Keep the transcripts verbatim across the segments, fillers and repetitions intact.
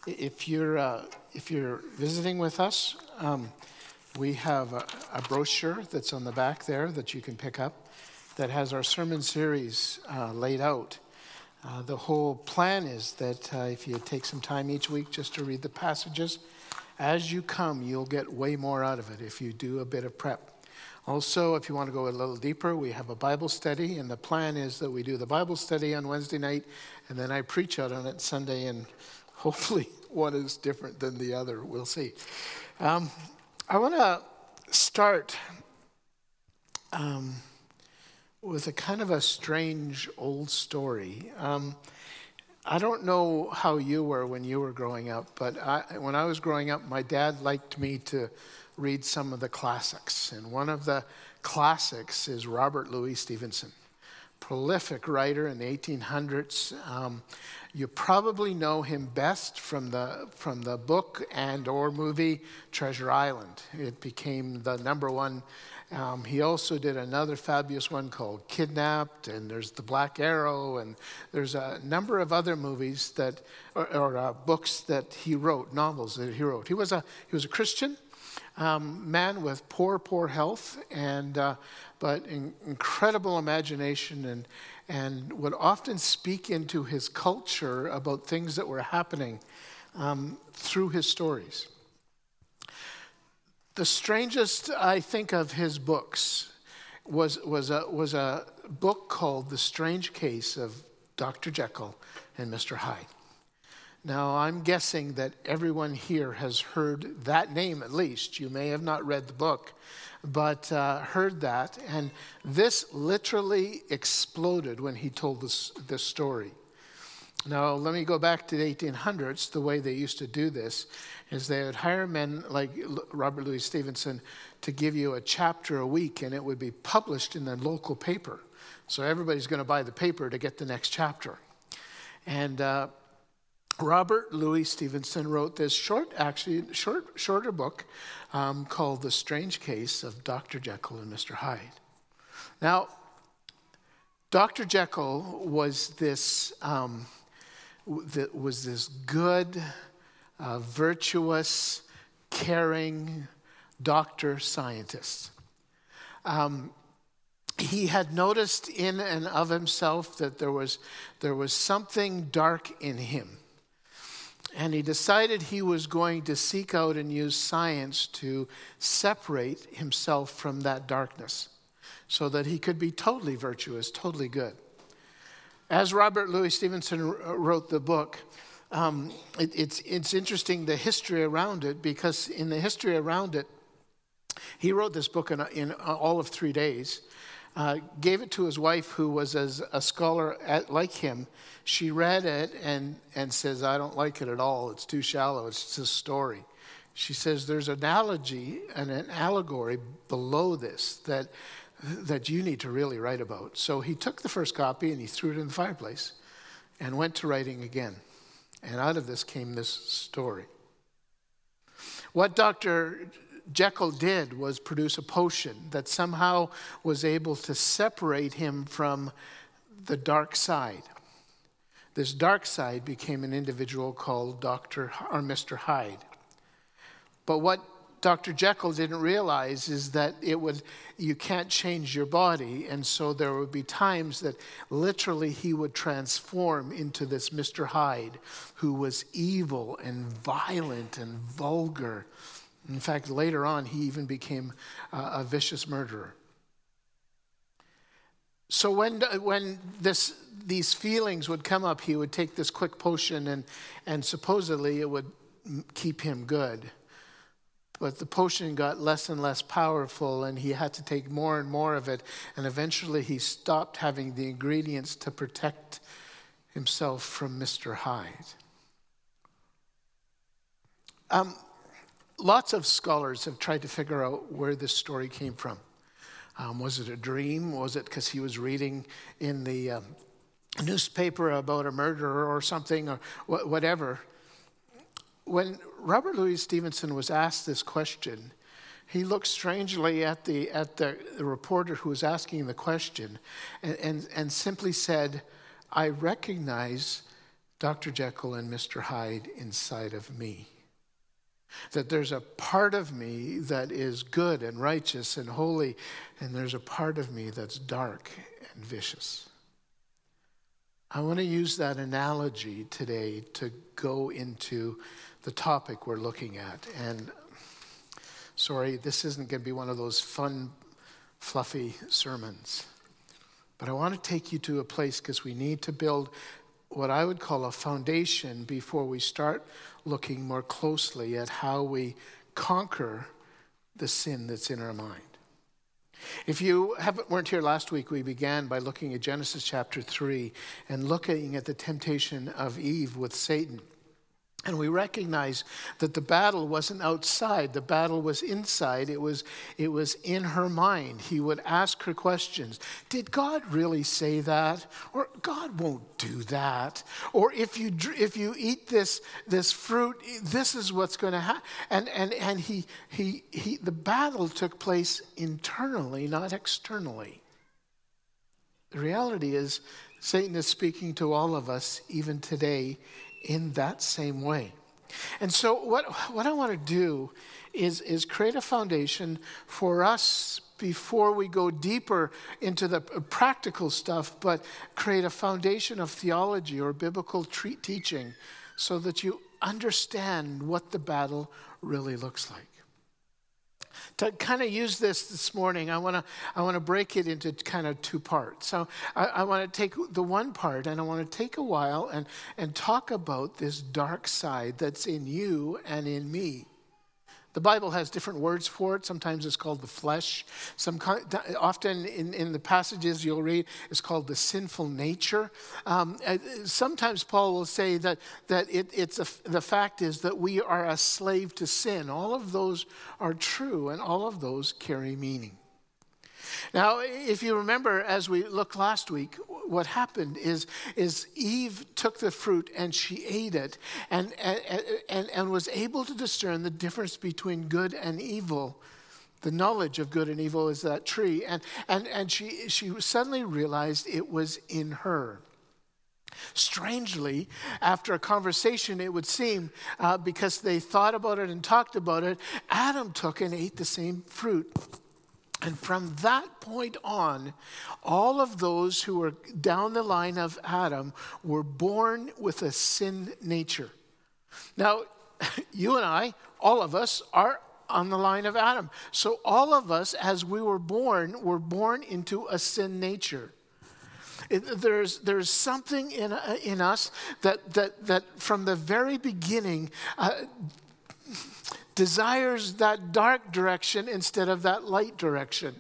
If you're uh, if you're visiting with us, um, we have a, a brochure that's on the back there that you can pick up that has our sermon series uh, laid out. Uh, the whole plan is that uh, if you take some time each week just to read the passages, as you come, you'll get way more out of it if you do a bit of prep. Also, if you want to go a little deeper, we have a Bible study, and the plan is that we do the Bible study on Wednesday night, and then I preach out on it Sunday, and hopefully one is different than the other. We'll see. Um, I want to start um, with a kind of a strange old story. Um, I don't know how you were when you were growing up, but I, when I was growing up, my dad liked me to read some of the classics. And one of the classics is Robert Louis Stevenson, prolific writer in the eighteen hundreds. Um, you probably know him best from the from the book and or movie Treasure Island. It became the number one. Um, he also did another fabulous one called Kidnapped, and there's The Black Arrow, and there's a number of other movies that, or, or uh, books that he wrote, novels that he wrote. He was a he was a Christian um, man with poor, poor health, and uh, but in, incredible imagination, and and would often speak into his culture about things that were happening um, through his stories. The strangest, I think, of his books was was a was a book called The Strange Case of Doctor Jekyll and Mister Hyde. Now, I'm guessing that everyone here has heard that name at least. You may have not read the book, but uh, heard that. And this literally exploded when he told this, this story. Now, let me go back to the eighteen hundreds. The way they used to do this is they would hire men like Robert Louis Stevenson to give you a chapter a week, and it would be published in the local paper. So everybody's going to buy the paper to get the next chapter. And uh, Robert Louis Stevenson wrote this short, actually short, shorter book um, called The Strange Case of Doctor Jekyll and Mister Hyde. Now, Doctor Jekyll was this um, th- was this good, uh, virtuous, caring doctor scientist. Um, he had noticed in and of himself that there was there was something dark in him. And he decided he was going to seek out and use science to separate himself from that darkness so that he could be totally virtuous, totally good. As Robert Louis Stevenson wrote the book, um, it, it's, it's interesting the history around it, because in the history around it, he wrote this book in, in all of three days. Uh, gave it to his wife, who was as a scholar at, like him. She read it and, and says, I don't like it at all. It's too shallow. It's just a story. She says, there's an analogy and an allegory below this that, that you need to really write about. So he took the first copy and he threw it in the fireplace and went to writing again. And out of this came this story. What Doctor Jekyll did was produce a potion that somehow was able to separate him from the dark side. This dark side became an individual called Doctor or Mister Hyde. But what Doctor Jekyll didn't realize is that it would you can't change your body, and so there would be times that literally he would transform into this Mister Hyde, who was evil and violent and vulgar. In fact, later on, he even became uh, a vicious murderer. So when when this these feelings would come up, he would take this quick potion, and, and supposedly it would keep him good. But the potion got less and less powerful, and he had to take more and more of it, and eventually he stopped having the ingredients to protect himself from Mister Hyde. Um. Lots of scholars have tried to figure out where this story came from. Um, was it a dream? Was it because he was reading in the um, newspaper about a murderer or something, or wh- whatever? When Robert Louis Stevenson was asked this question, he looked strangely at the at the, the reporter who was asking the question, and, and, and simply said, I recognize Doctor Jekyll and Mister Hyde inside of me. That there's a part of me that is good and righteous and holy, and there's a part of me that's dark and vicious. I want to use that analogy today to go into the topic we're looking at. And sorry, this isn't going to be one of those fun, fluffy sermons. But I want to take you to a place because we need to build what I would call a foundation before we start looking more closely at how we conquer the sin that's in our mind. If you haven't, weren't here last week, we began by looking at Genesis chapter three and looking at the temptation of Eve with Satan. And we recognize that the battle wasn't outside. The battle was inside. It was, it was in her mind. He would ask her questions. Did God really say that? Or God won't do that. Or if you if you eat this this fruit, this is what's going to happen. And and and he he he. The battle took place internally, not externally. The reality is, Satan is speaking to all of us even today in that same way. And so what, what I want to do is, is create a foundation for us before we go deeper into the practical stuff, but create a foundation of theology or biblical tre- teaching so that you understand what the battle really looks like. To kind of use this this morning, I want to I want to break it into kind of two parts. So I, I want to take the one part, and I want to take a while and, and talk about this dark side that's in you and in me. The Bible has different words for it. Sometimes it's called the flesh. Some often in, in the passages you'll read, it's called the sinful nature. Um, sometimes Paul will say that that it, it's a, the fact is that we are a slave to sin. All of those are true, and all of those carry meaning. Now, if you remember, as we looked last week, what happened is, is Eve took the fruit and she ate it and, and, and, and was able to discern the difference between good and evil. The knowledge of good and evil is that tree. And, and, and she, she suddenly realized it was in her. Strangely, after a conversation, it would seem, uh, because they thought about it and talked about it, Adam took and ate the same fruit. And from that point on, all of those who were down the line of Adam were born with a sin nature. Now, you and I, all of us, are on the line of Adam. So all of us, as we were born, were born into a sin nature. It, there's there's something in uh, in us that that that from the very beginning Uh, desires that dark direction instead of that light direction.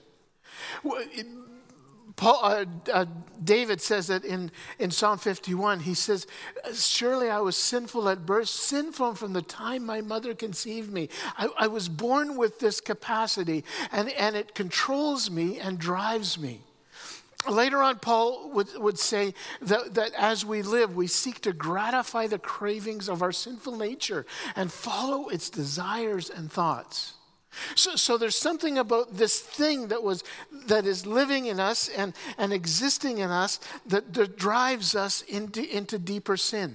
Paul, uh, uh, David says that in, in Psalm fifty-one. He says, surely I was sinful at birth, sinful from the time my mother conceived me. I, I was born with this capacity, and, and it controls me and drives me. Later on, Paul would, would say that, that as we live, we seek to gratify the cravings of our sinful nature and follow its desires and thoughts. So, so there's something about this thing that was that is living in us and, and existing in us that, that drives us into, into deeper sin.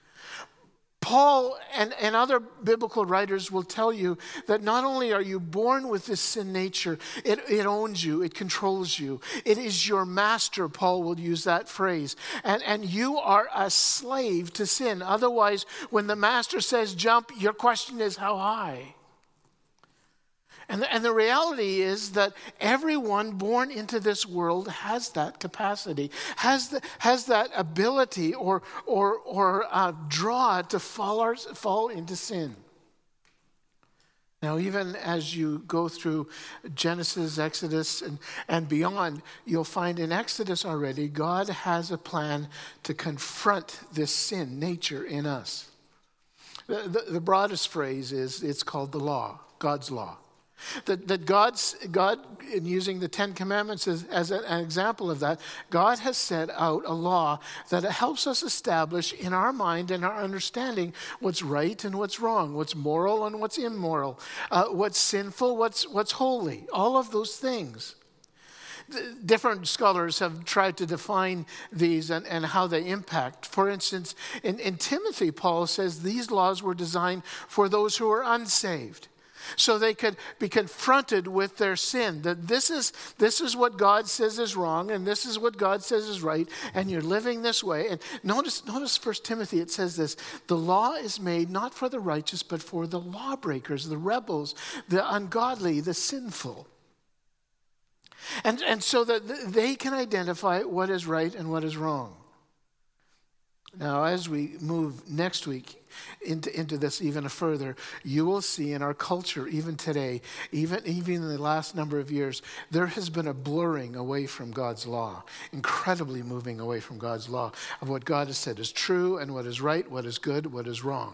Paul and, and other biblical writers will tell you that not only are you born with this sin nature, it, it owns you, it controls you. It is your master, Paul will use that phrase. And, and you are a slave to sin. Otherwise, when the master says jump, your question is how high? And the, and the reality is that everyone born into this world has that capacity, has the, has that ability or or or uh, draw to fall our, fall into sin. Now, even as you go through Genesis, Exodus, and, and beyond, you'll find in Exodus already, God has a plan to confront this sin nature in us. The, the, the broadest phrase is, it's called the law, God's law. That, that God's, God, in using the Ten Commandments as, as an example of that, God has set out a law that helps us establish in our mind and our understanding what's right and what's wrong, what's moral and what's immoral, uh, what's sinful, what's, what's holy, all of those things. different scholars have tried to define these and, and how they impact. For instance, in, in Timothy, Paul says these laws were designed for those who are unsaved, so they could be confronted with their sin, that this is this is what God says is wrong and this is what God says is right, and you're living this way. And notice, notice First Timothy, it says this: the law is made not for the righteous, but for the lawbreakers, the rebels, the ungodly, the sinful. And, and so that they can identify what is right and what is wrong. Now, as we move next week into, into this even further, you will see in our culture, even today, even, even in the last number of years, there has been a blurring away from God's law, incredibly moving away from God's law of what God has said is true and what is right, what is good, what is wrong.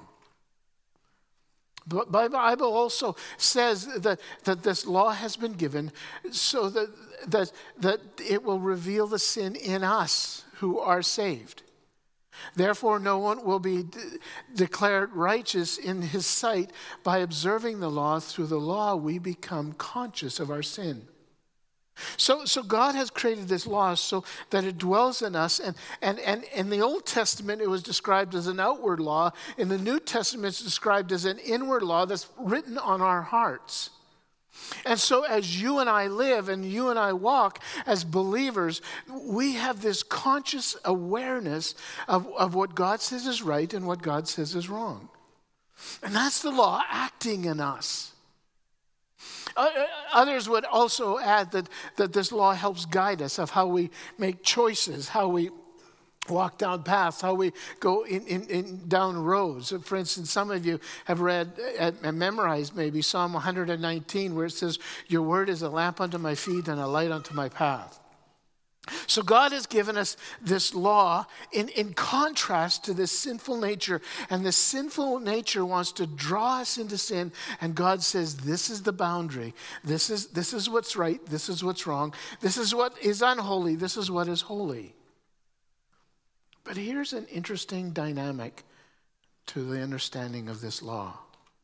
But the Bible also says that, that this law has been given so that, that, that it will reveal the sin in us who are saved. Therefore, no one will be de- declared righteous in his sight by observing the law. Through the law, we become conscious of our sin. So, so God has created this law so that it dwells in us. And, and, and in the Old Testament, it was described as an outward law. In the New Testament, it's described as an inward law that's written on our hearts. And so as you and I live and you and I walk as believers, we have this conscious awareness of, of what God says is right and what God says is wrong. And that's the law acting in us. Uh, others would also add that, that this law helps guide us of how we make choices, how we walk down paths, how we go in, in, in down roads. For instance, some of you have read and memorized maybe Psalm one nineteen, where it says, your word is a lamp unto my feet and a light unto my path. So God has given us this law in, in contrast to this sinful nature. And this sinful nature wants to draw us into sin. And God says, this is the boundary. This is, this is what's right. This is what's wrong. This is what is unholy. This is what is holy. But here's an interesting dynamic to the understanding of this law.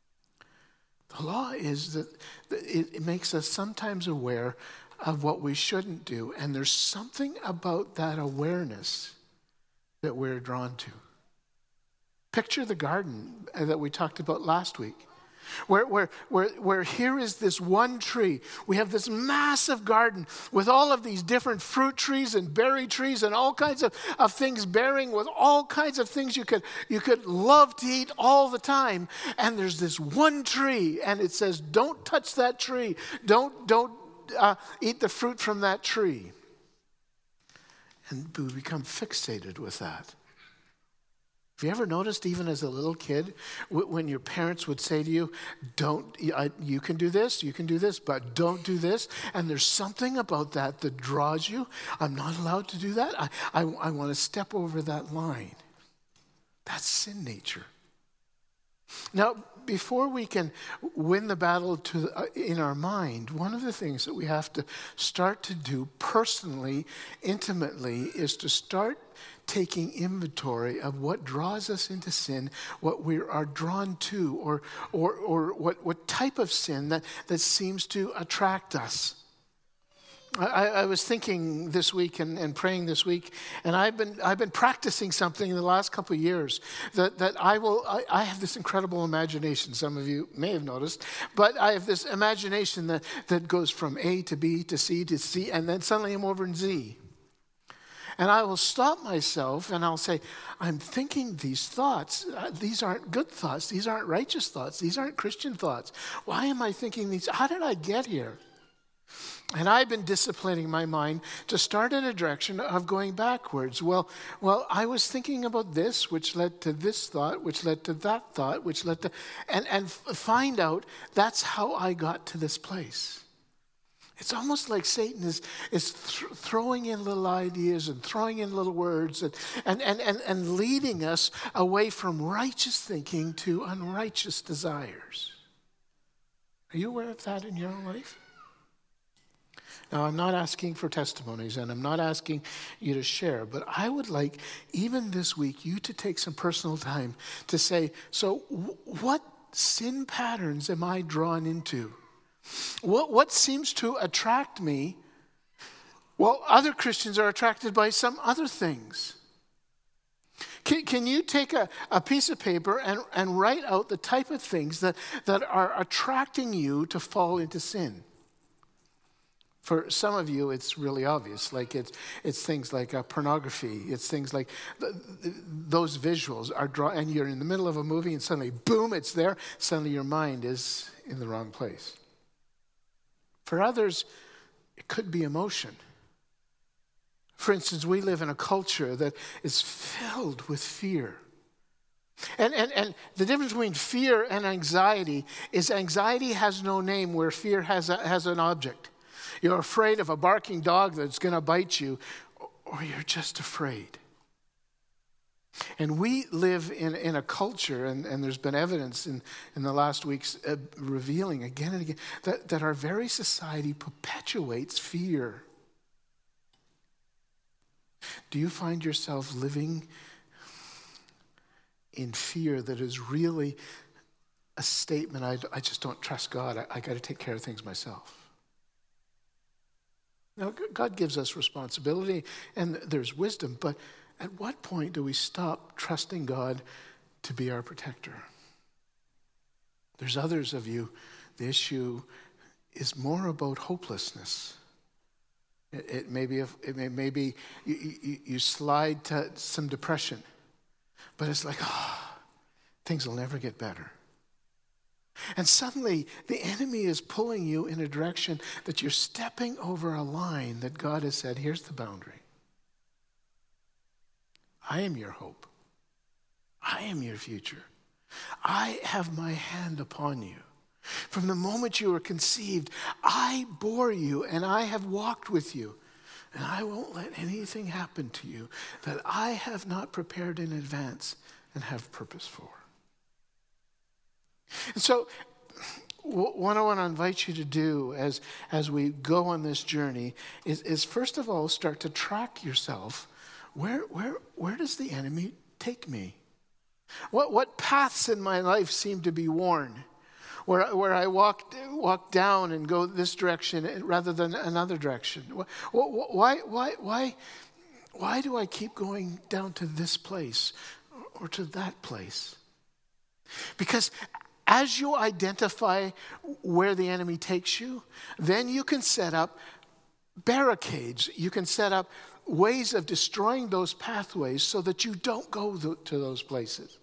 The law is that it makes us sometimes aware of what we shouldn't do. And there's something about that awareness that we're drawn to. Picture the garden that we talked about last week. Where, where, where, where here is this one tree. We have this massive garden with all of these different fruit trees and berry trees and all kinds of, of things bearing with all kinds of things you could, you could love to eat all the time. And there's this one tree and it says, don't touch that tree. Don't, don't uh, eat the fruit from that tree. And we become fixated with that. Have you ever noticed, even as a little kid, when your parents would say to you, don't, you can do this, you can do this, but don't do this. And there's something about that that draws you. I'm not allowed to do that. I, I, I want to step over that line. That's sin nature. Now, before we can win the battle to, uh, in our mind, one of the things that we have to start to do personally, intimately, is to start taking inventory of what draws us into sin, what we are drawn to, or or or what, what type of sin that, that seems to attract us. I, I was thinking this week and, and praying this week, and I've been I've been practicing something in the last couple of years that, that I will I, I have this incredible imagination. Some of you may have noticed, but I have this imagination that, that goes from A to B to C to C, and then suddenly I'm over in Z. And I will stop myself and I'll say, I'm thinking these thoughts. Uh, these aren't good thoughts. These aren't righteous thoughts. These aren't Christian thoughts. Why am I thinking these? How did I get here? And I've been disciplining my mind to start in a direction of going backwards. Well, well, I was thinking about this, which led to this thought, which led to that thought, which led to, and, and find out that's how I got to this place. It's almost like Satan is, is th- throwing in little ideas and throwing in little words and, and, and, and, and leading us away from righteous thinking to unrighteous desires. Are you aware of that in your own life? Now, I'm not asking for testimonies and I'm not asking you to share, but I would like, even this week, you to take some personal time to say, so w- what sin patterns am I drawn into? What, what seems to attract me Well, other Christians are attracted by some other things. Can, can you take a, a piece of paper and, and write out the type of things that, that are attracting you to fall into sin? For some of you, it's really obvious. Like it's it's things like uh, pornography. It's things like th- th- those visuals are draw, and you're in the middle of a movie, and suddenly, boom, it's there. Suddenly, your mind is in the wrong place. For others, it could be emotion. For instance, we live in a culture that is filled with fear. And, and, and the difference between fear and anxiety is anxiety has no name, where fear has, a, has an object. You're afraid of a barking dog that's going to bite you, or you're just afraid. And we live in, in a culture, and, and there's been evidence in, in the last weeks uh, revealing again and again that, that our very society perpetuates fear. Do you find yourself living in fear that is really a statement, I, I just don't trust God, I, I got to take care of things myself? Now, God gives us responsibility and there's wisdom, but at what point do we stop trusting God to be our protector? There's others of you, the issue is more about hopelessness. It, it may be, a, it may, maybe you, you, you slide to some depression, but it's like, oh, things will never get better. And suddenly, the enemy is pulling you in a direction that you're stepping over a line that God has said, here's the boundary. I am your hope. I am your future. I have my hand upon you. From the moment you were conceived, I bore you and I have walked with you. And I won't let anything happen to you that I have not prepared in advance and have purpose for. And so what I want to invite you to do as, as we go on this journey is, is first of all, start to track yourself. Where, where, where does the enemy take me? What, what paths in my life seem to be worn? Where, where I walk, walk down and go this direction rather than another direction? Why, why, why, why do I keep going down to this place or to that place? Because as you identify where the enemy takes you, then you can set up barricades. You can set up ways of destroying those pathways so that you don't go to those places.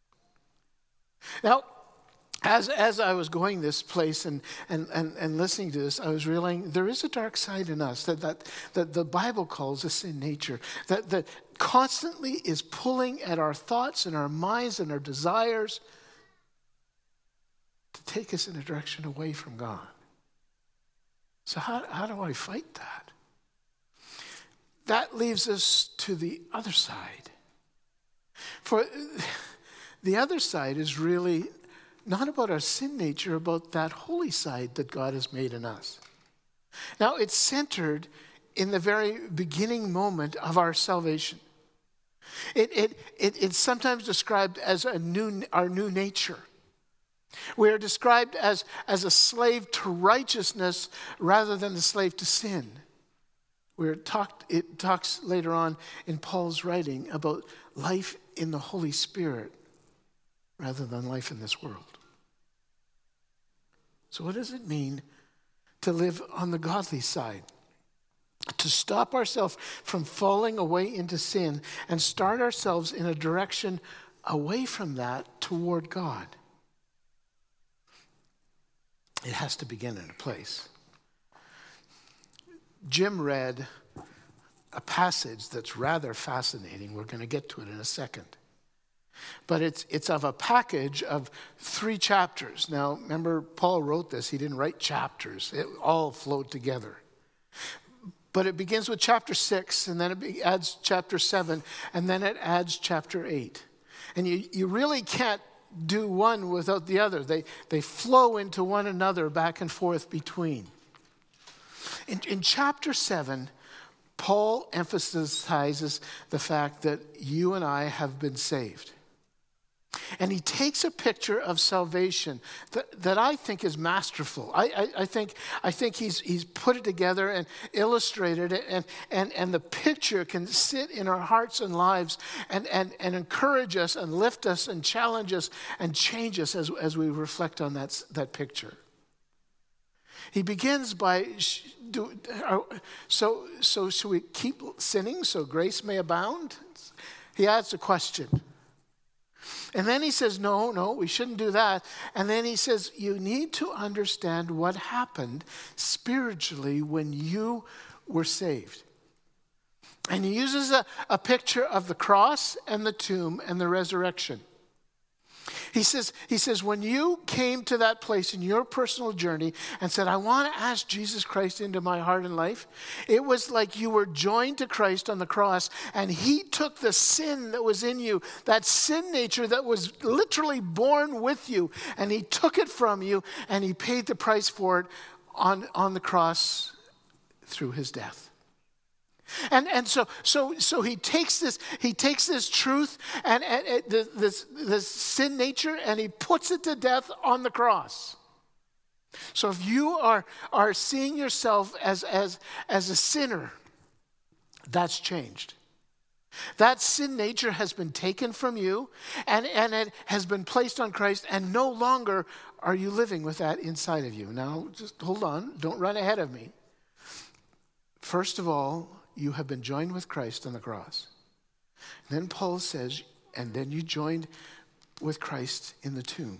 Now, as, as I was going this place and, and, and, and listening to this, I was realizing there is a dark side in us that, that, that the Bible calls a sin nature, that, that constantly is pulling at our thoughts and our minds and our desires to take us in a direction away from God. So how, how do I fight that? That leaves us to the other side. For the other side is really not about our sin nature, about that holy side that God has made in us. Now, it's centered in the very beginning moment of our salvation. It, it, it, it's sometimes described as a new, our new nature. We are described as, as a slave to righteousness rather than a slave to sin. We're talked, it talks later on in Paul's writing about life in the Holy Spirit rather than life in this world. So what does it mean to live on the godly side? To stop ourselves from falling away into sin and start ourselves in a direction away from that toward God. It has to begin in a place. Jim read a passage that's rather fascinating. We're going to get to it in a second. But it's it's of a package of three chapters. Now, remember, Paul wrote this. He didn't write chapters. It all flowed together. But it begins with chapter six, and then it adds chapter seven, and then it adds chapter eight. And you, you really can't do one without the other. They, they flow into one another back and forth between. In, in chapter seven, Paul emphasizes the fact that you and I have been saved. And he takes a picture of salvation that, that I think is masterful. I, I, I think I think he's he's put it together and illustrated it, and and, and the picture can sit in our hearts and lives and, and, and encourage us and lift us and challenge us and change us as, as we reflect on that, that picture. He begins by, do, so, so should we keep sinning so grace may abound? He asks a question. And then he says, no, no, we shouldn't do that. And then he says, you need to understand what happened spiritually when you were saved. And he uses a, a picture of the cross and the tomb and the resurrection. He says, he says, when you came to that place in your personal journey and said, I want to ask Jesus Christ into my heart and life, it was like you were joined to Christ on the cross, and he took the sin that was in you, that sin nature that was literally born with you, and he took it from you, and he paid the price for it on, on the cross through his death. And and so so so he takes this he takes this truth and, and, and this this sin nature, and he puts it to death on the cross. So if you are are seeing yourself as as as a sinner, that's changed. That sin nature has been taken from you, and, and it has been placed on Christ, and no longer are you living with that inside of you. Now, just hold on, don't run ahead of me. First of all, you have been joined with Christ on the cross. And then Paul says, and then you joined with Christ in the tomb,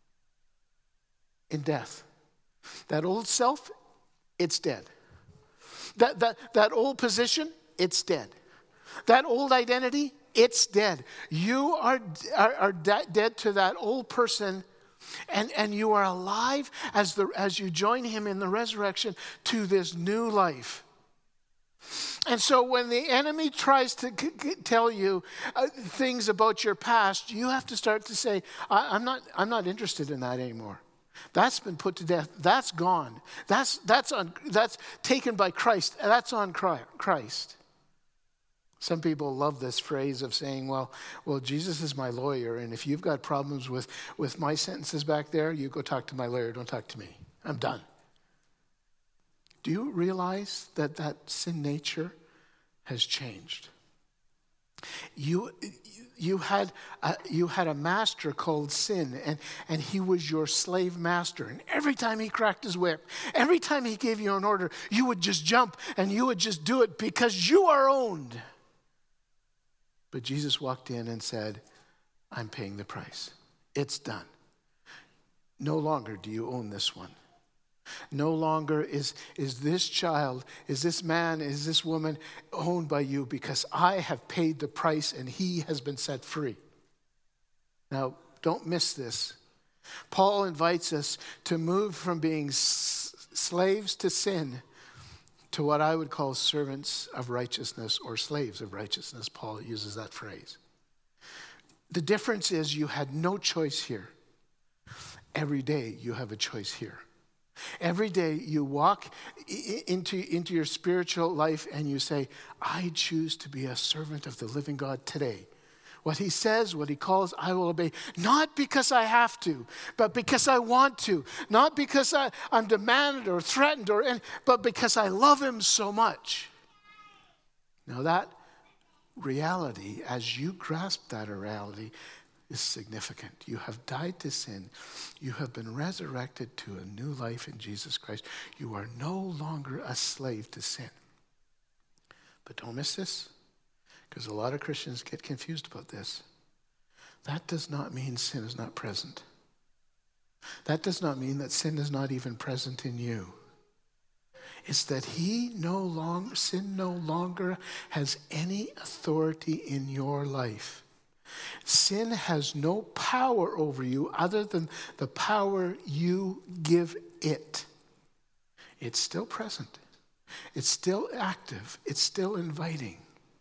in death. That old self, it's dead. That, that, that old position, it's dead. That old identity, it's dead. You are, are, are de- dead to that old person, and, and you are alive as, the, as you join him in the resurrection to this new life. And so when the enemy tries to c- c- tell you uh, things about your past, you have to start to say, I- I'm not, I'm not interested in that anymore. That's been put to death. That's gone. That's, that's, on, that's taken by Christ. That's on Christ. Some people love this phrase of saying, well, well, Jesus is my lawyer, and if you've got problems with, with my sentences back there, you go talk to my lawyer. Don't talk to me. I'm done. Do you realize that that sin nature has changed? You, you, had, a, you had a master called sin, and, and he was your slave master. And every time he cracked his whip, every time he gave you an order, you would just jump and you would just do it because you are owned. But Jesus walked in and said, I'm paying the price. It's done. No longer do you own this one. No longer is, is this child, is this man, is this woman owned by you, because I have paid the price and he has been set free. Now, don't miss this. Paul invites us to move from being s- slaves to sin to what I would call servants of righteousness, or slaves of righteousness. Paul uses that phrase. The difference is you had no choice here. Every day you have a choice here. Every day you walk into, into your spiritual life and you say, I choose to be a servant of the living God today. What he says, what he calls, I will obey. Not because I have to, but because I want to. Not because I, I'm demanded or threatened, or, but because I love him so much. Now that reality, as you grasp that reality, is significant. You have died to sin. You have been resurrected to a new life in Jesus Christ. You are no longer a slave to sin. But don't miss this, because a lot of Christians get confused about this. That does not mean sin is not present. That does not mean that sin is not even present in you. It's that he no longer, sin no longer has any authority in your life. Sin has no power over you other than the power you give it. It's still present. It's still active. It's still inviting.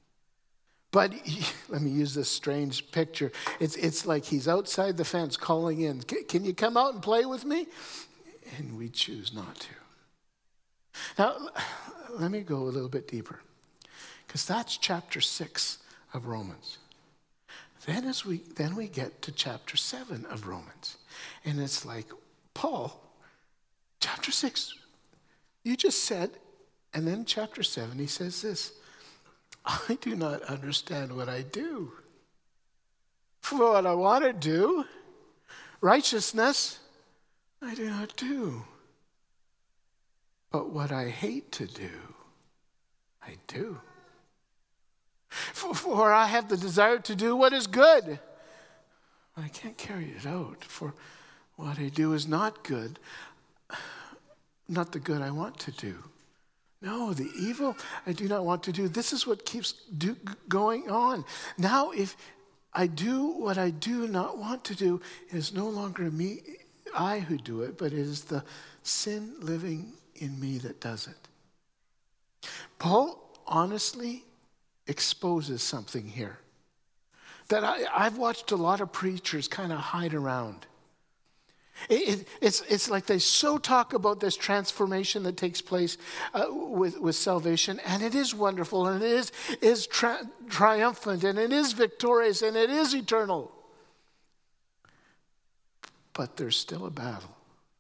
But let me use this strange picture. It's, it's like he's outside the fence calling in, can you come out and play with me? And we choose not to. Now, let me go a little bit deeper, because that's chapter six of Romans. Then as we then we get to chapter seven of Romans. And it's like, Paul, chapter six, you just said, and then chapter seven, he says this, I do not understand what I do. For what I want to do, righteousness, I do not do. But what I hate to do, I do. For, for I have the desire to do what is good. I can't carry it out. For what I do is not good, not the good I want to do. No, the evil I do not want to do. This is what keeps do, going on. Now, if I do what I do not want to do, it is no longer me, I who do it, but it is the sin living in me that does it. Paul honestly exposes something here that I, I've watched a lot of preachers kind of hide around. It, it, it's, it's like they so talk about this transformation that takes place uh, with, with salvation, and it is wonderful, and it is, is tri- triumphant, and it is victorious, and it is eternal. But there's still a battle.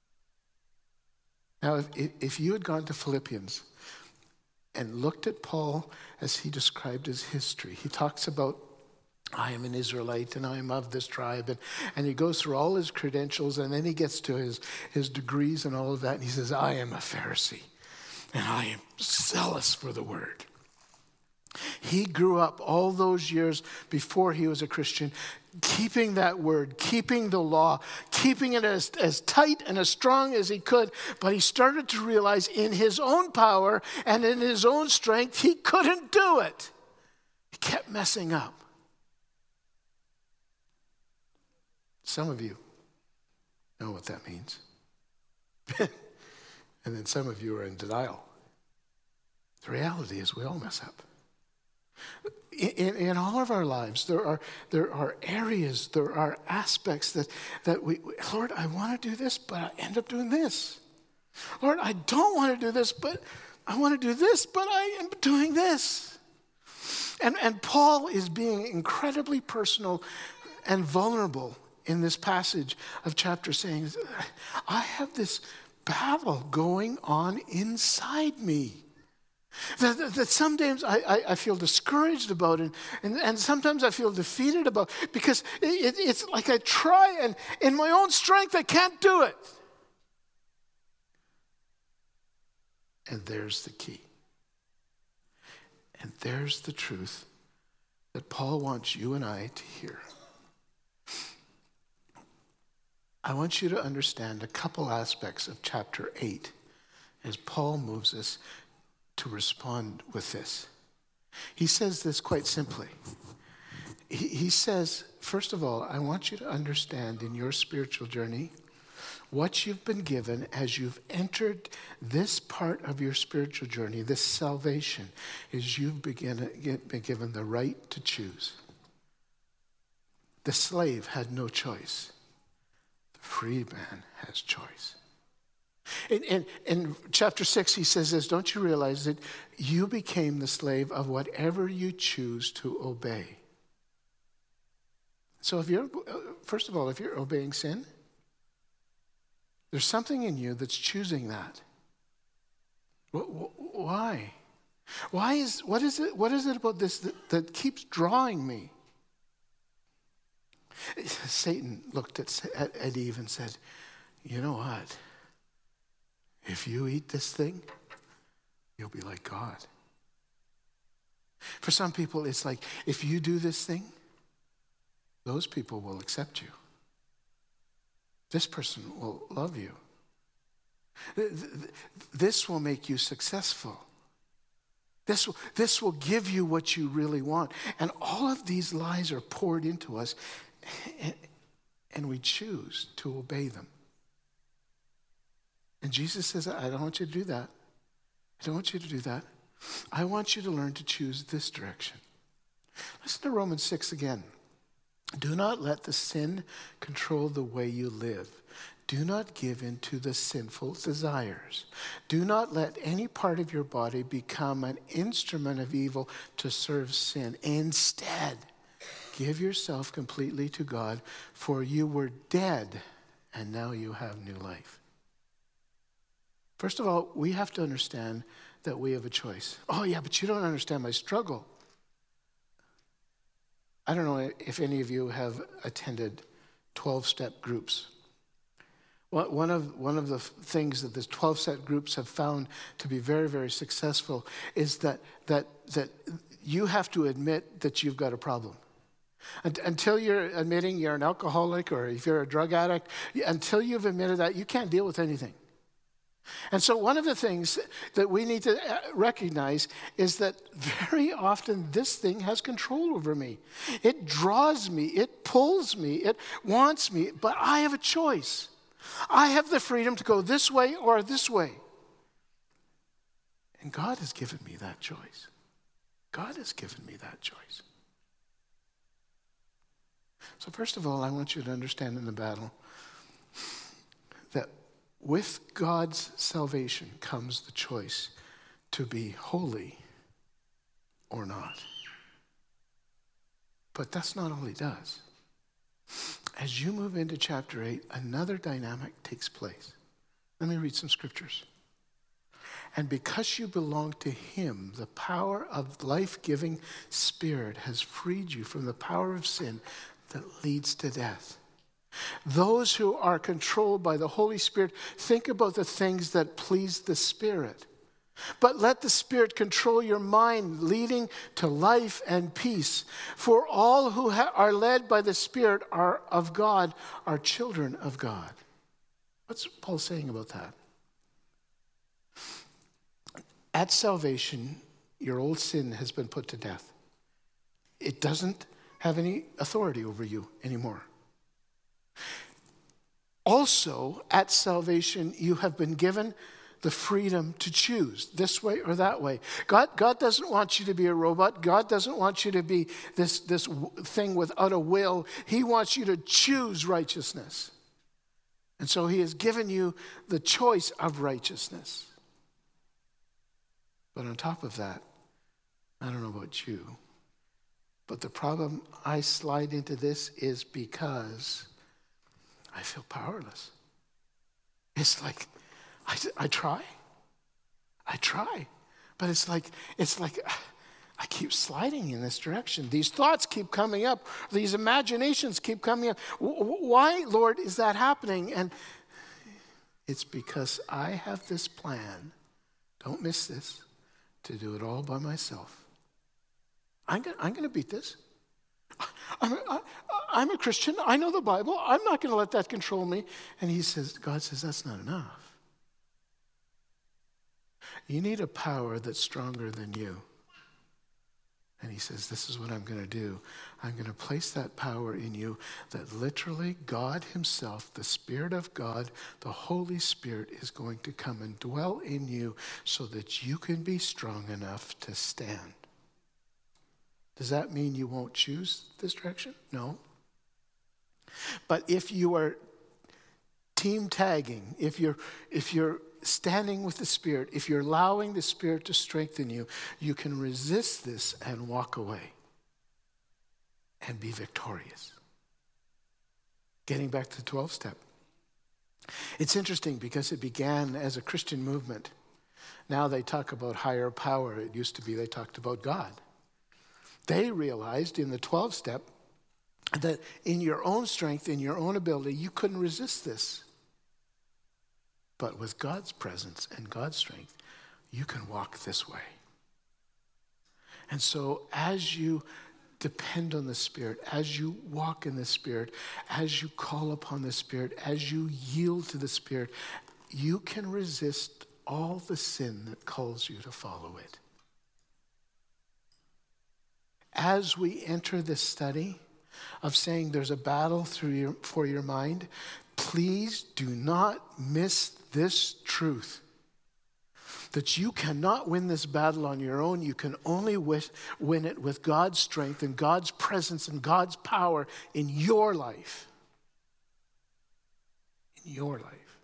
Now, if, if you had gone to Philippians and looked at Paul as he described his history, he talks about, I am an Israelite and I am of this tribe. And, and he goes through all his credentials, and then he gets to his, his degrees and all of that. And he says, I am a Pharisee and I am zealous for the word. He grew up all those years before he was a Christian, keeping that word, keeping the law, keeping it as, as tight and as strong as he could. But he started to realize in his own power and in his own strength, he couldn't do it. He kept messing up. Some of you know what that means. And then some of you are in denial. The reality is we all mess up. In, in all of our lives, there are there are areas, there are aspects that, that we, Lord, I want to do this, but I end up doing this. Lord, I don't want to do this, but I want to do this, but I am doing this. And, and Paul is being incredibly personal and vulnerable in this passage of chapter saying, I have this battle going on inside me. That, that, that sometimes I, I, I feel discouraged about it, and, and sometimes I feel defeated about it, because it, it, it's like I try, and in my own strength I can't do it. And there's the key. And there's the truth that Paul wants you and I to hear. I want you to understand a couple aspects of chapter eight as Paul moves us to respond with this. He says this quite simply. He, he says, first of all, I want you to understand in your spiritual journey what you've been given as you've entered this part of your spiritual journey, this salvation, is you've begin, been given the right to choose. The slave had no choice. The free man has choice. In, in, in chapter six, he says this, don't you realize that you became the slave of whatever you choose to obey? So if you're, first of all, if you're obeying sin, there's something in you that's choosing that. Why? Why is, what is it, what is it about this that, that keeps drawing me? Satan looked at, at, at Eve and said, you know what? If you eat this thing, you'll be like God. For some people, it's like, if you do this thing, those people will accept you. This person will love you. This will make you successful. This will, this will give you what you really want. And all of these lies are poured into us, and, and we choose to obey them. And Jesus says, I don't want you to do that. I don't want you to do that. I want you to learn to choose this direction. Listen to Romans six again. Do not let the sin control the way you live. Do not give in to the sinful desires. Do not let any part of your body become an instrument of evil to serve sin. Instead, give yourself completely to God, for you were dead, and now you have new life. First of all, we have to understand that we have a choice. Oh yeah, but you don't understand my struggle. I don't know if any of you have attended twelve-step groups. One of, one of the things that the twelve-step groups have found to be very, very successful is that, that, that you have to admit that you've got a problem. Until you're admitting you're an alcoholic or if you're a drug addict, until you've admitted that, you can't deal with anything. And so one of the things that we need to recognize is that very often this thing has control over me. It draws me, it pulls me, it wants me, but I have a choice. I have the freedom to go this way or this way. And God has given me that choice. God has given me that choice. So first of all, I want you to understand in the battle that with God's salvation comes the choice to be holy or not. But that's not all he does. As you move into chapter eight, another dynamic takes place. Let me read some scriptures. And because you belong to him, the power of life-giving Spirit has freed you from the power of sin that leads to death. Those who are controlled by the Holy Spirit think about the things that please the Spirit. But let the Spirit control your mind, leading to life and peace. For all who ha- are led by the Spirit are of God, are children of God. What's Paul saying about that? At salvation, your old sin has been put to death. It doesn't have any authority over you anymore. Also, at salvation, you have been given the freedom to choose this way or that way. God, God doesn't want you to be a robot. God doesn't want you to be this, this thing without a will. He wants you to choose righteousness. And so he has given you the choice of righteousness. But on top of that, I don't know about you, but the problem I slide into this is because I feel powerless. It's like, I, I try. I try. But it's like, it's like I keep sliding in this direction. These thoughts keep coming up. These imaginations keep coming up. Why, Lord, is that happening? And it's because I have this plan. Don't miss this. To do it all by myself. I'm going I'm to beat this. I'm a, I, I'm a Christian. I know the Bible. I'm not going to let that control me. And he says, God says, that's not enough. You need a power that's stronger than you. And he says, this is what I'm going to do. I'm going to place that power in you that literally God himself, the Spirit of God, the Holy Spirit is going to come and dwell in you so that you can be strong enough to stand. Does that mean you won't choose this direction? No. But if you are team tagging, if you're if you're standing with the Spirit, if you're allowing the Spirit to strengthen you, you can resist this and walk away and be victorious. Getting back to the twelve-step. It's interesting because it began as a Christian movement. Now they talk about higher power. It used to be they talked about God. They realized in the twelve-step that in your own strength, in your own ability, you couldn't resist this. But with God's presence and God's strength, you can walk this way. And so as you depend on the Spirit, as you walk in the Spirit, as you call upon the Spirit, as you yield to the Spirit, you can resist all the sin that calls you to follow it. As we enter this study of saying there's a battle through your, for your mind, please do not miss this truth. That you cannot win this battle on your own. You can only win it with God's strength and God's presence and God's power in your life. In your life.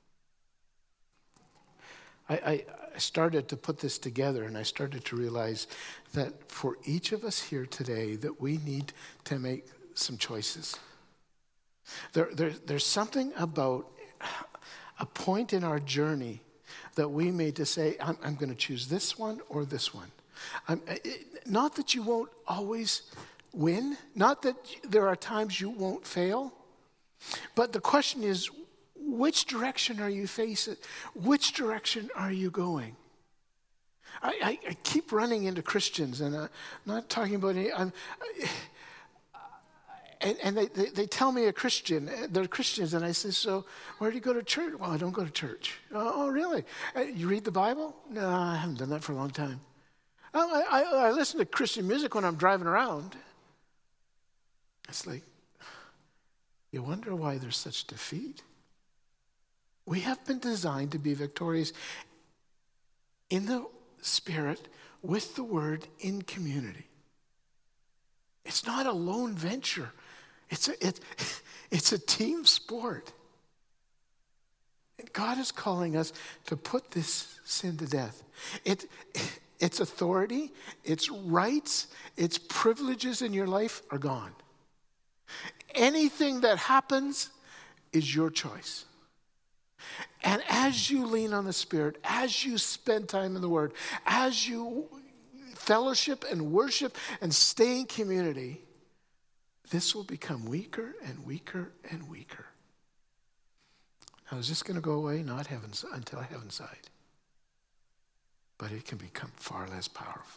I, I, I started to put this together and I started to realize that for each of us here today that we need to make some choices. There, there, there's something about a point in our journey that we made to say, I'm, I'm going to choose this one or this one. I'm, it, not that you won't always win, not that there are times you won't fail, but the question is, which direction are you facing? Which direction are you going? I, I, I keep running into Christians, and I'm not talking about any, I'm, and, and they, they, they tell me a Christian, they're Christians, and I say, so where do you go to church? Well, I don't go to church. Oh, really? You read the Bible? No, I haven't done that for a long time. Oh, I, I, I listen to Christian music when I'm driving around. It's like, you wonder why there's such defeat. We have been designed to be victorious in the Spirit, with the Word, in community. It's not a lone venture. It's a, it, it's a team sport. And God is calling us to put this sin to death. It, its authority, its rights, its privileges in your life are gone. Anything that happens is your choice. And as you lean on the Spirit, as you spend time in the Word, as you fellowship and worship and stay in community, this will become weaker and weaker and weaker. Now, is this going to go away? Not heaven's, until heaven's side. But it can become far less powerful.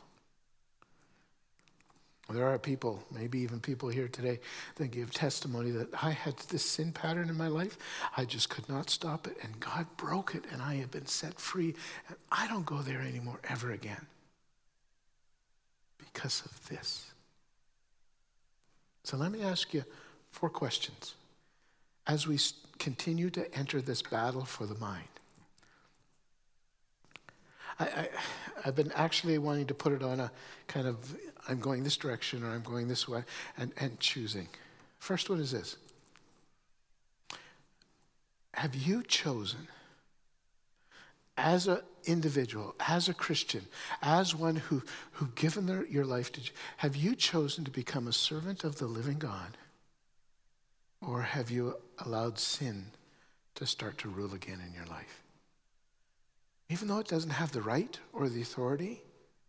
There are people, maybe even people here today, that give testimony that I had this sin pattern in my life. I just could not stop it, and God broke it, and I have been set free, and I don't go there anymore ever again because of this. So let me ask you four questions as we continue to enter this battle for the mind. I, I, I've been actually wanting to put it on a kind of, I'm going this direction or I'm going this way, and, and choosing. First one is this. Have you chosen, as an individual, as a Christian, as one who, who given their, your life to, have you chosen to become a servant of the living God? Or have you allowed sin to start to rule again in your life? Even though it doesn't have the right or the authority,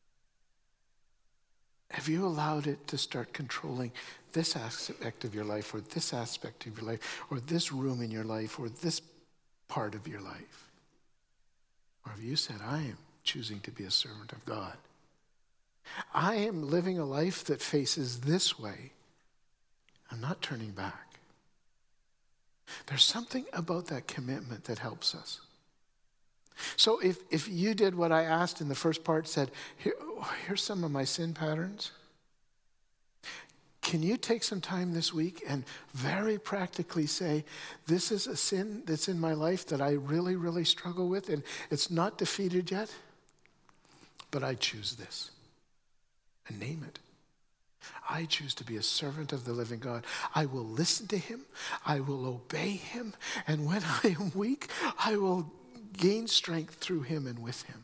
have you allowed it to start controlling this aspect of your life or this aspect of your life or this room in your life or this part of your life? Or have you said, I am choosing to be a servant of God. I am living a life that faces this way. I'm not turning back. There's something about that commitment that helps us. So if, if you did what I asked in the first part, said, Here, here's some of my sin patterns. Can you take some time this week and very practically say, this is a sin that's in my life that I really, really struggle with, and it's not defeated yet, but I choose this. And name it. I choose to be a servant of the living God. I will listen to him. I will obey him. And when I am weak, I will gain strength through him and with him.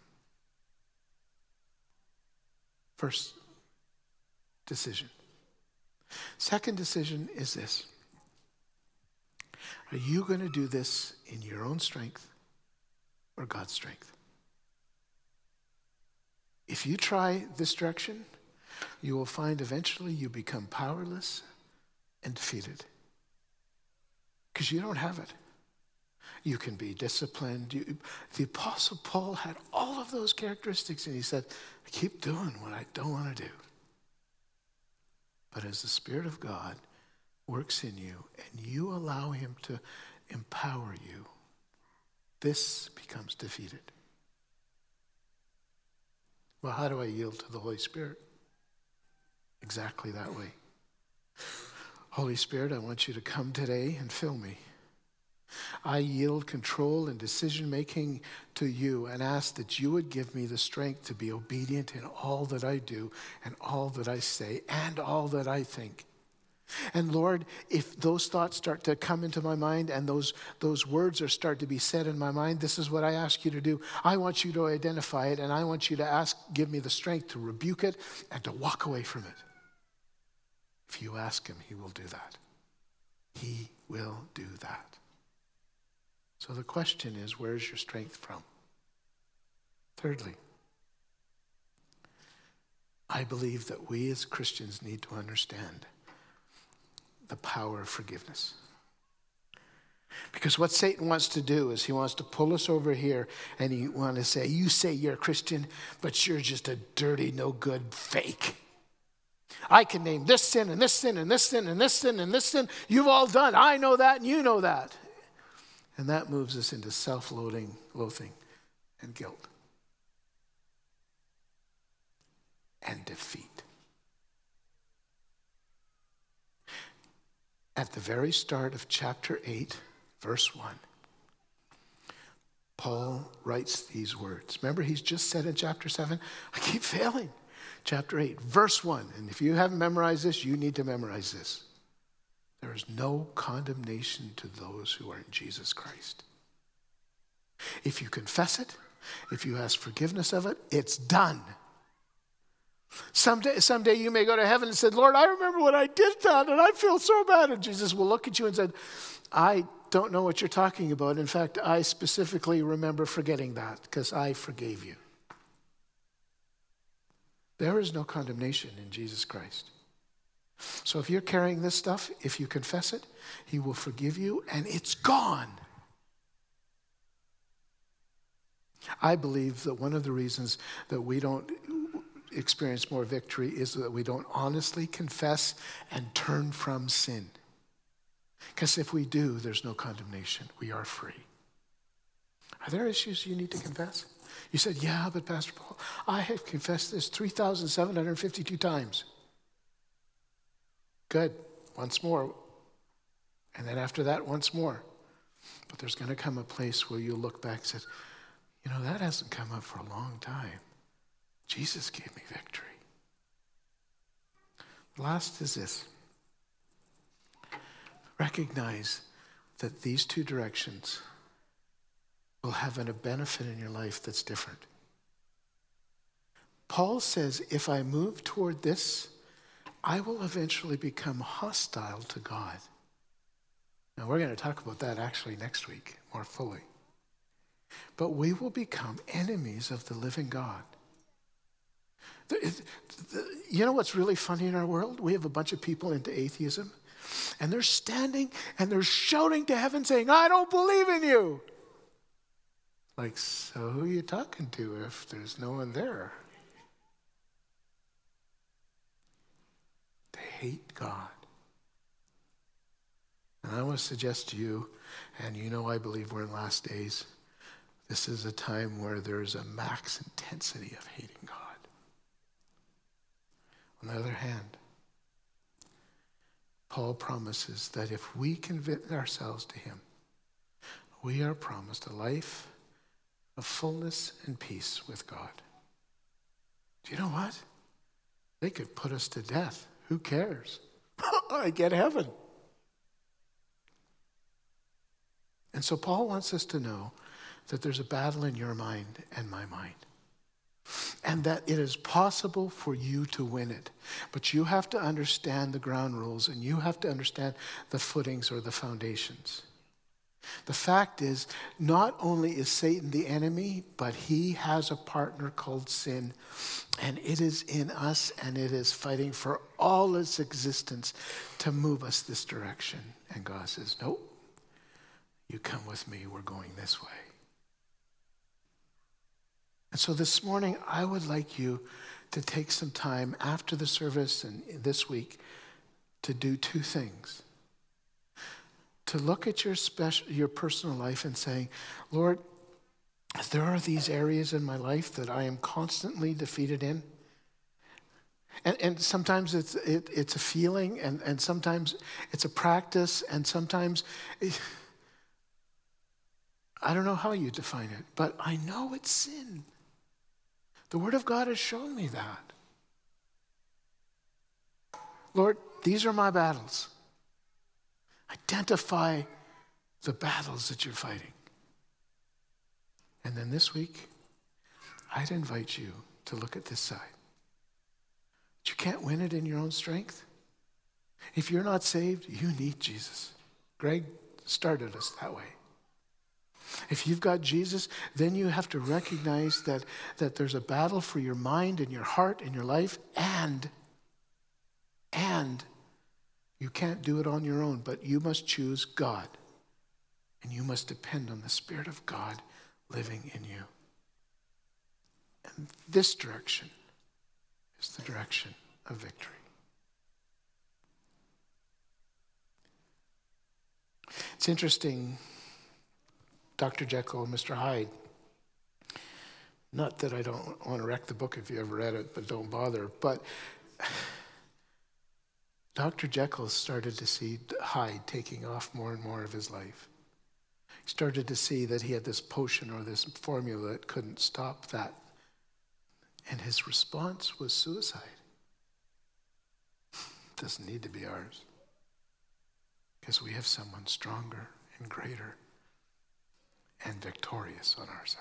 First decision. Second decision is this. Are you going to do this in your own strength or God's strength? If you try this direction, you will find eventually you become powerless and defeated. Because you don't have it. You can be disciplined. You, the Apostle Paul had all of those characteristics, and he said, I keep doing what I don't want to do. But as the Spirit of God works in you and you allow him to empower you, this becomes defeated. Well, how do I yield to the Holy Spirit? Exactly that way. Holy Spirit, I want you to come today and fill me. I yield control and decision-making to you and ask that you would give me the strength to be obedient in all that I do and all that I say and all that I think. And Lord, if those thoughts start to come into my mind and those, those words are start to be said in my mind, this is what I ask you to do. I want you to identify it, and I want you to ask, give me the strength to rebuke it and to walk away from it. If you ask him, he will do that. He will do that. So the question is, where's your strength from? Thirdly, I believe that we as Christians need to understand the power of forgiveness. Because what Satan wants to do is he wants to pull us over here and he wants to say, you say you're a Christian, but you're just a dirty, no good fake. I can name this sin and this sin and this sin and this sin and this sin. You've all done. I know that and you know that. And that moves us into self-loathing, loathing, and guilt. And defeat. At the very start of chapter eight, verse one, Paul writes these words. Remember, he's just said in chapter seven, I keep failing. Chapter eight, verse one. And if you haven't memorized this, you need to memorize this. There is no condemnation to those who are in Jesus Christ. If you confess it, if you ask forgiveness of it, it's done. Someday, someday you may go to heaven and say, Lord, I remember when I did that and I feel so bad. And Jesus will look at you and say, I don't know what you're talking about. In fact, I specifically remember forgetting that because I forgave you. There is no condemnation in Jesus Christ. So if you're carrying this stuff, if you confess it, he will forgive you and it's gone. I believe that one of the reasons that we don't experience more victory is that we don't honestly confess and turn from sin. Because if we do, there's no condemnation. We are free. Are there issues you need to confess? You said, yeah, but Pastor Paul, I have confessed this three thousand seven hundred fifty-two times. Good. Once more. And then after that, once more. But there's going to come a place where you look back and say, you know, that hasn't come up for a long time. Jesus gave me victory. Last is this. Recognize that these two directions will have a benefit in your life that's different. Paul says, if I move toward this, I will eventually become hostile to God. Now, we're going to talk about that actually next week more fully. But we will become enemies of the living God. The, the, you know what's really funny in our world? We have a bunch of people into atheism, and they're standing and they're shouting to heaven saying, I don't believe in you. Like, so who are you talking to if there's no one there? They hate God. And I want to suggest to you, and you know I believe we're in last days, this is a time where there's a max intensity of hating God. On the other hand, Paul promises that if we commit ourselves to him, we are promised a life of fullness and peace with God. Do you know what? They could put us to death. Who cares? I get heaven. And so Paul wants us to know that there's a battle in your mind and my mind. And that it is possible for you to win it. But you have to understand the ground rules and you have to understand the footings or the foundations. The fact is, not only is Satan the enemy, but he has a partner called sin. And it is in us and it is fighting for all its existence to move us this direction. And God says, nope, you come with me, we're going this way. And so this morning, I would like you to take some time after the service and this week to do two things. To look at your special, your personal life and saying, Lord, if there are these areas in my life that I am constantly defeated in, and, and sometimes it's it, it's a feeling, and, and sometimes it's a practice, and sometimes it, I don't know how you define it, but I know it's sin. The Word of God has shown me that. Lord, these are my battles. Identify the battles that you're fighting. And then this week, I'd invite you to look at this side. But you can't win it in your own strength. If you're not saved, you need Jesus. Greg started us that way. If you've got Jesus, then you have to recognize that, that there's a battle for your mind and your heart and your life, and, and you can't do it on your own, but you must choose God. And you must depend on the Spirit of God living in you. And this direction is the direction of victory. It's interesting, Doctor Jekyll and Mister Hyde. Not that I don't want to wreck the book if you ever read it, but don't bother. But Doctor Jekyll started to see Hyde taking off more and more of his life. He started to see that he had this potion or this formula that couldn't stop that. And his response was suicide. It doesn't need to be ours. Because we have someone stronger and greater and victorious on our side.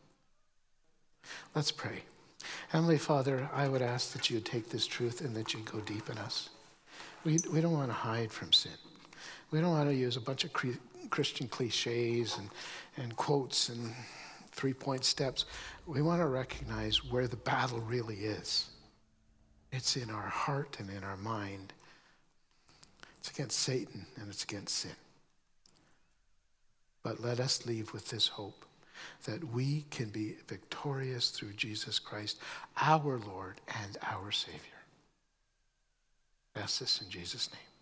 Let's pray. Heavenly Father, I would ask that you would take this truth and that you go deep in us. We, we don't want to hide from sin. We don't want to use a bunch of cre- Christian cliches and, and quotes and three-point steps. We want to recognize where the battle really is. It's in our heart and in our mind. It's against Satan and it's against sin. But let us leave with this hope that we can be victorious through Jesus Christ, our Lord and our Savior. I ask this in Jesus' name.